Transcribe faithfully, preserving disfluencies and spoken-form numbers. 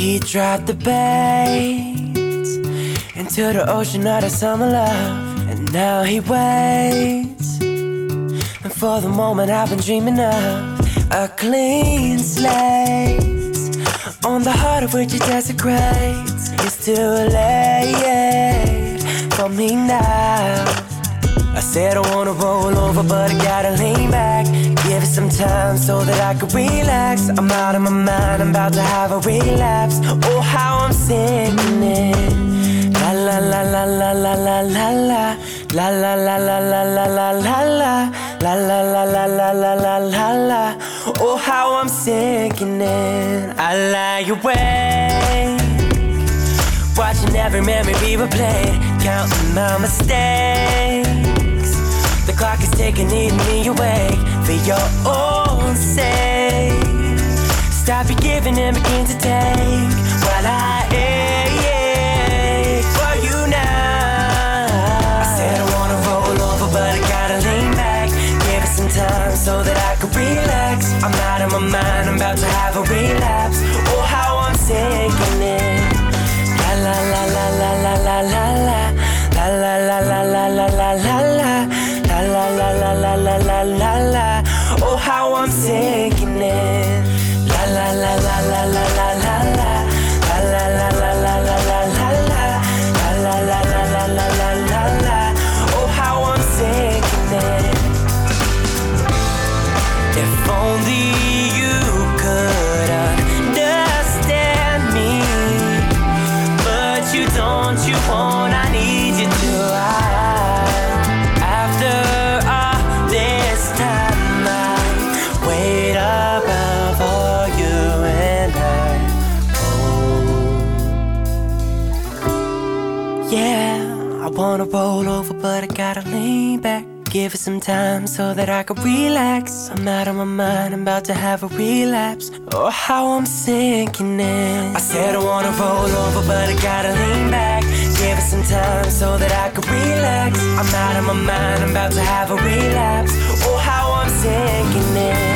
He dropped the bait into the ocean of the summer love, and now he waits. And for the moment I've been dreaming of a clean slate, on the heart of which he desecrates. It's too late for me now. I said I wanna roll over, but I gotta lean back. Give it some time so that I can relax. I'm out of my mind, I'm about to have a relapse. Oh, how I'm sickening. La la la la la la la la la. La la la la la la la la la. La la la la la la la la la. Oh, how I'm sickening. I lie awake, watching every memory be replayed, counting my mistakes. The clock is ticking, needing me awake for your own sake. Stop your giving and begin to take while I ache for you now. I said I wanna roll over, but I gotta lean back. Give it some time so that I can relax. I'm out of my mind, I'm about to have a relapse. Oh, how I'm sickening. La la la la la la la la la. La la la la la la la la la. La la la la la la la la la. Oh, how I'm sickening. La la la la la la la la la. La la la la la la la la la. La la la la la la la la la. Oh, how I'm sickening. If only you could understand me, but you don't, you won't, I need you to. After all this time, I wait above for you and I. Oh, yeah, I wanna roll over, but I gotta lean back. Give it some time so that I can relax. I'm out of my mind, I'm about to have a relapse. Oh, how I'm sickening. I said I wanna roll over, but I gotta lean back. Give it some time so that I can relax. I'm out of my mind, I'm about to have a relapse. Oh, how I'm sickening.